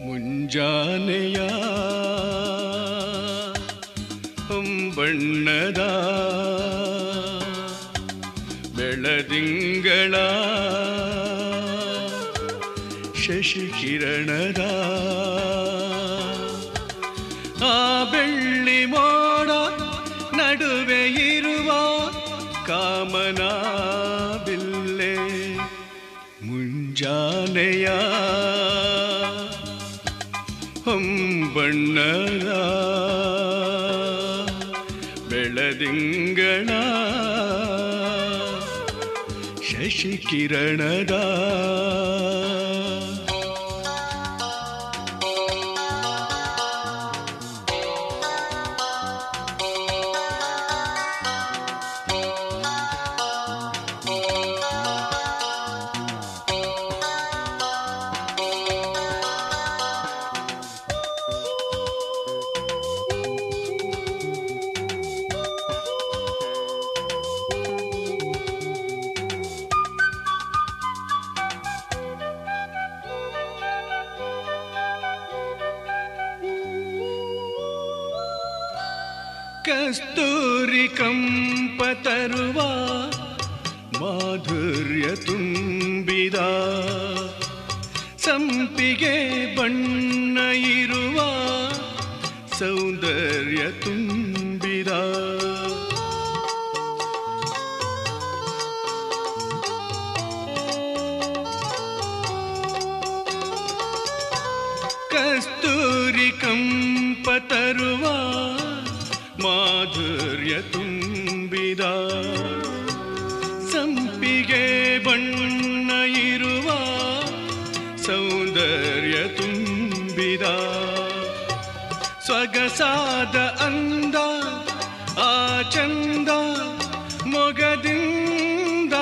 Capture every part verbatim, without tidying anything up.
ಮುಂಜಾನೆಯ ಹೊಂಬಣ್ಣದ ಬೆಳದಿಂಗಳ ಶಶಿಕಿರಣದ ಆ ಬೆಳ್ಳಿ ಮೋಡ ನಡುವೆ ಇರುವ ಕಾಮನ ಬಿಲ್ಲೆ ಮುಂಜಾನೆಯ ಹೊಂಬಣ್ಣದ ಬೆಳದಿಂಗಳ ಶಶಿಕಿರಣದ ಕಸ್ತೂರಿ ಕಂಪ ತರುವ ಮಾಧುರ್ಯ ತುಂಬಿದ ಸಂಪಿಗೆ ಬಣ್ಣ ಇರುವ ಸೌಂದರ್ಯ ತುಂಬಿದ ಕಸ್ತೂರಿ ಕಂಪ ತರುವ ಮಾಧುರ್ಯ ತುಂಬಿದ ಸಂಪಿಗೆ ಬಣ್ಣ ಇರುವ ಸೌಂದರ್ಯ ತುಂಬಿದ ಸೊಗಸಾದ ಅಂದ ಆ ಚಂದ ಮೊಗದಿಂದ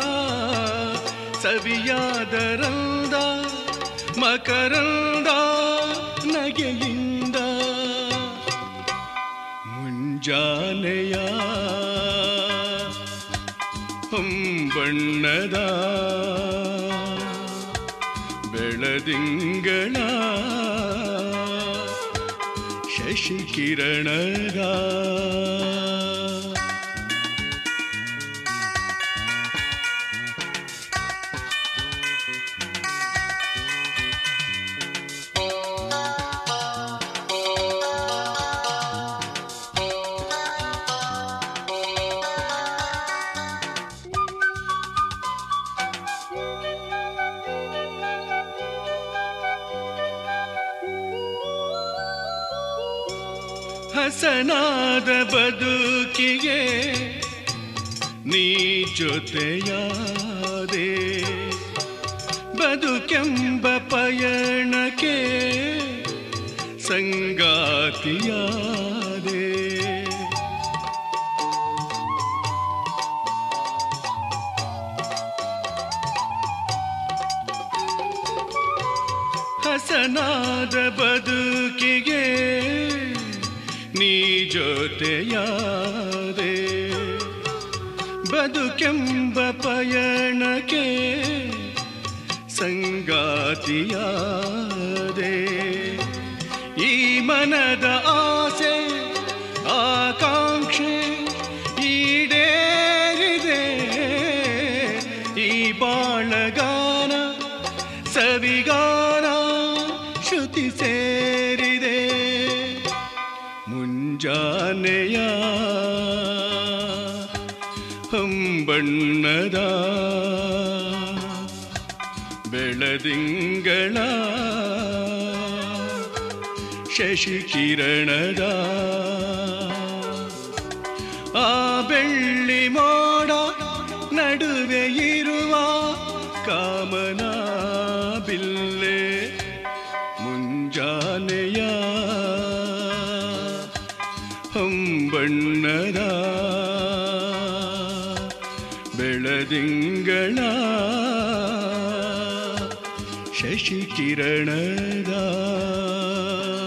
ಸವಿಯಾದರಂದ ಮಕರಂದ ನಗೆಯಿಂದ ಮುಂಜಾನೆಯ ಹೊಂಬಣ್ಣದ ಬೆಳದಿಂಗಳ ಶಶಿಕಿರಣದ ಹಸನಾದ ಬದುಕಿಗೆ ನೀ ಜೊತೆಯಾದೆ ಬದುಕೆಂಬ ಪಯಣಕ್ಕೆ ಸಂಗಾತಿಯಾದೆ ಹಸನಾದ ಬದುಕಿಗೆ ನೀ ಜೊತೆಯಾದೆ ಬದುಕೆಂಬ ಪಯಣಕ್ಕೆ ಸಂಗಾತಿಯಾದೆ ಈ ಮನದ ಆಸೆ ಆಕಾಂಕ್ಷೆ ಈಡೇರಿದೆ ಈ ಬಾಳಗಾನ ಸವಿಗಾನ ಶ್ರುತಿ ಸೇರಿದೆ ಮುಂಜಾನೆಯ ಹೊಂಬಣ್ಣದ ಬೆಳದಿಂಗಳ ಶಶಿಕಿರಣದ ಆ ಬೆಳ್ಳಿ ಮೋಡ ನಡುವೆ ಇರುವ ಕಾಮನ ಬಿಲ್ಲೆ ಮುಂಜಾನೆಯ ಹೊಂಬಣ್ಣದ ಬೆಳದಿಂಗಳ ಶಶಿಕಿರಣದ